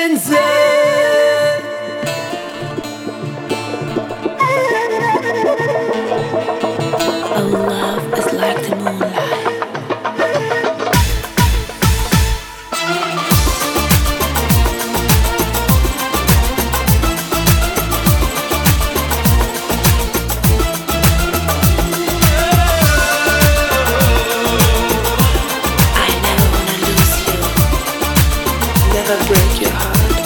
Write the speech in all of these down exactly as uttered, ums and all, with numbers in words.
benzer. Oh, love is like the moonlight. Break your heart.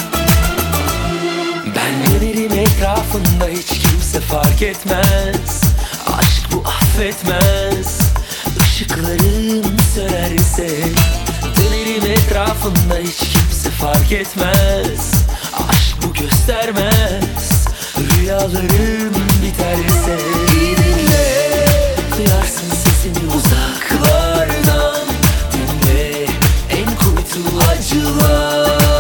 Ben dönerim etrafında, hiç kimse fark etmez. Aşk bu affetmez. Işıklarım sönerse dönerim etrafında, hiç kimse fark etmez. Aşk bu göstermez. Rüyalarım biterse iyi dinle, duyarsın sesimi uzaklardan. Dinle en kuytu acılar.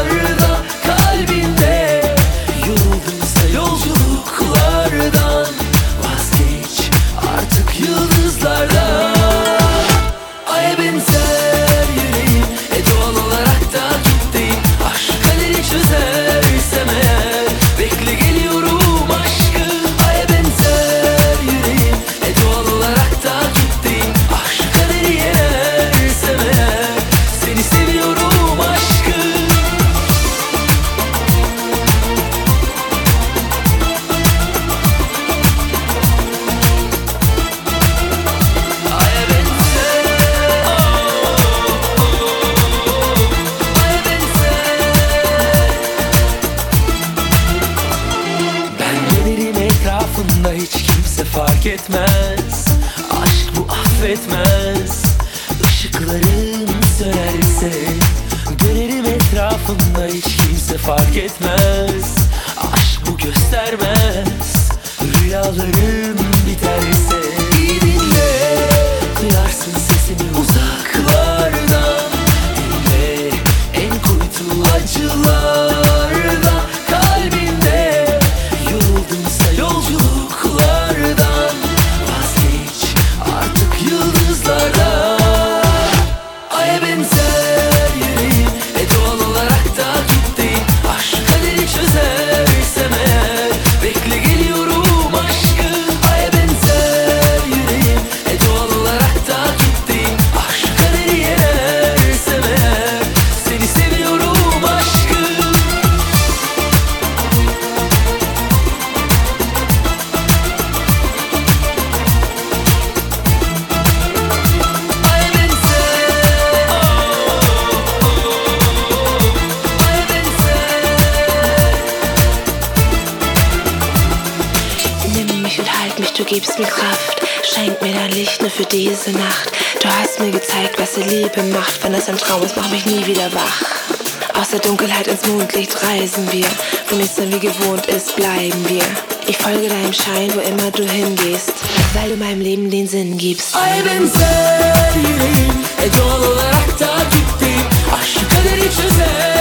Hiç kimse fark etmez. Aşk bu affetmez. Işıklarım sönerse dönerim etrafında, hiç kimse fark etmez. Aşk bu göstermez. Rüyalarım biterse iyi dinle, duyarsın sesimi uzaklardan. Dinle en kuytu acılarda. Kalbinde yoruldumsa yolculuk, vazgeç artık yıldızlardan. Aya benzer yüreğim, e doğal olarak da gitti. Aşk kaderi çözersem eğer, bekle geliyorum aşkım. Aya benzer yüreğim, e doğal olarak da gitti. Aşk kaderi yenersem eğer, seni seviyorum aşkım. Du gibst mir Kraft, schenk mir dein Licht nur für diese Nacht. Du hast mir gezeigt, was die Liebe macht. Wenn es ein Traum ist, mach mich nie wieder wach. Aus der Dunkelheit ins Mondlicht reisen wir. Wo nichts mehr wie gewohnt ist, bleiben wir. Ich folge deinem Schein, wo immer du hingehst, weil du meinem Leben den Sinn gibst. Ay benzer yüreğim, e doğal olarak da gitti. Aşk kaderi çözer.